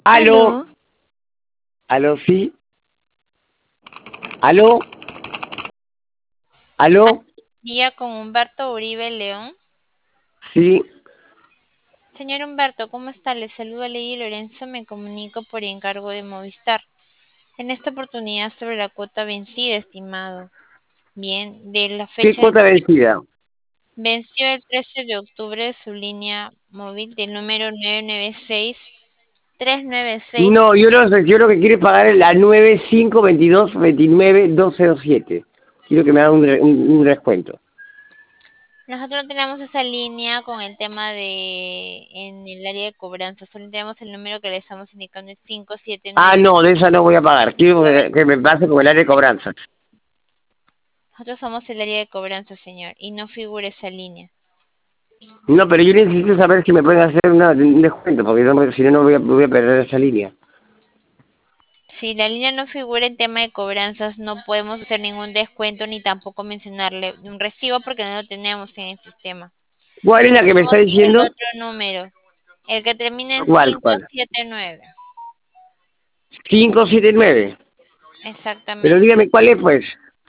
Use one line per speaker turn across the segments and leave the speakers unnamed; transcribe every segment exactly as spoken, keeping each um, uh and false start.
¿Aló?
Aló,
¿Aló, sí? ¿Aló? ¿Aló?
día con Humberto Uribe León.
Sí.
Señor Humberto, ¿cómo está? Le saluda Lady Lorenzo, me comunico por encargo de Movistar. En esta oportunidad sobre la cuota vencida, estimado. Bien, de la
¿Qué
fecha
cuota vencida?
venció el trece de octubre de su línea móvil del número nueve nueve seis tres nueve seis.
No, yo lo, yo lo que quiero es pagar la nueve cinco veintidós veintinueve doce siete. Quiero que me hagan un, re- un, un descuento.
Nosotros no tenemos esa línea con el tema de en el área de cobranza, solo tenemos el número que le estamos indicando es cinco siete
Ah,
nueve.
no, de esa no voy a pagar. Quiero que, que me pase con el área de cobranza.
Nosotros somos el área de cobranza, señor, y no figura esa línea.
No, pero yo necesito saber si me pueden hacer una- un descuento, porque no, si no, no voy a, voy a perder esa línea.
Si la línea no figura en tema de cobranzas, no podemos hacer ningún descuento ni tampoco mencionarle un recibo porque no lo tenemos en el sistema.
¿Cuál es la que me está
Tenemos el
diciendo?
otro número, el que termina en
¿Cuál, cuál?
cinco siete nueve.
Quinientos setenta y nueve. Pero
Exactamente.
dígame, ¿cuál es, pues?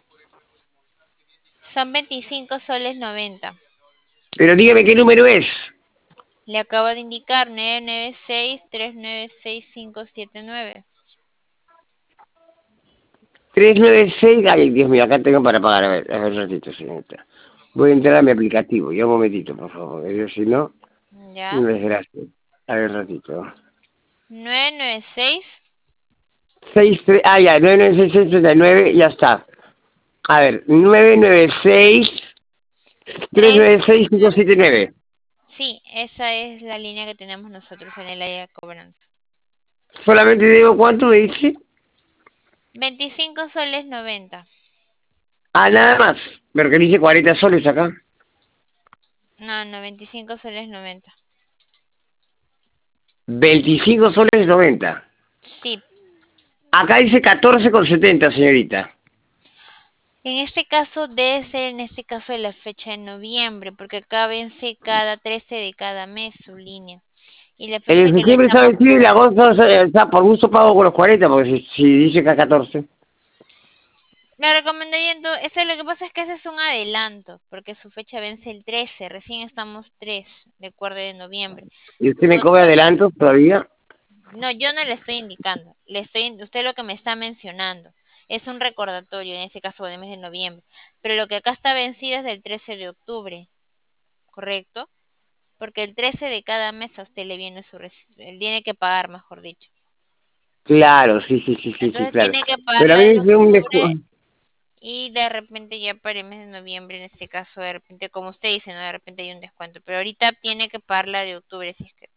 Son veinticinco soles noventa.
Pero dígame qué número es.
Le acabo de indicar nueve nueve seis tres nueve seis cinco siete nueve.
Trescientos noventa y seis. Ay, Dios mío, acá tengo para pagar. A ver, a ver, un ratito, señorita. Voy a entrar a mi aplicativo. Ya un momentito, por favor. Yo, si no,
¿Ya?
una desgracia. A ver, un ratito.
nueve nueve seis
Seis tres. Ah, ya, nueve nueve seis seis treinta y nueve, ya está. A ver, nueve nueve seis tres
tres.
nueve seis cinco siete nueve.
Sí, esa es la línea que tenemos nosotros en el área de cobranza.
Solamente debo, ¿cuánto me dice?
Veinticinco soles noventa.
Ah, nada más. Pero que dice cuarenta soles acá.
No, no, veinticinco soles noventa.
Veinticinco soles noventa.
Sí,
Acá dice catorce con setenta, señorita.
en este caso debe ser en este caso de la fecha de noviembre, porque acá vence cada trece de cada mes su línea. Y la
En
fecha
el
que le
septiembre está
estamos...
vencido y el agosto está, está por gusto pago con los cuarenta, porque si, si dice que a catorce.
Le recomendaría entonces, eso lo que pasa es que ese es un adelanto, porque su fecha vence el trece, recién estamos tres, de acuerdo de noviembre.
¿Y usted me
Con
cobra adelantos todavía?
No, yo no le estoy indicando, le estoy, usted lo que me está mencionando es un recordatorio, en ese caso del mes de noviembre, pero lo que acá está vencido es del trece de octubre, ¿correcto? Porque el trece de cada mes a usted le viene su, reci- él tiene que pagar, mejor dicho.
Claro, sí, sí, sí, sí, sí,
Entonces
claro.
tiene que pagar
Pero a
la
mí me
de
dice un
octubre
descuento.
y de repente ya para el mes de noviembre, en este caso, de repente, como usted dice, ¿no? De repente hay un descuento, pero ahorita tiene que pagar la de octubre, si es que...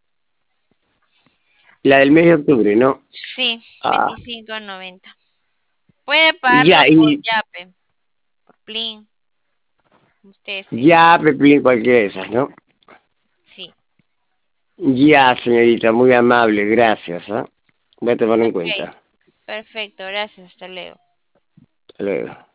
La del mes de octubre, ¿no?
Sí,
Ah,
veinticinco noventa. Puede pagarlo
ya,
por
y
Yape, por Plin, como usted desee.
ya, Pepín, cualquiera de esas, ¿no?
Sí,
Ya, señorita, muy amable, gracias, ¿ah? Voy a tomar en
ok,
cuenta.
perfecto, gracias, hasta luego.
Hasta luego.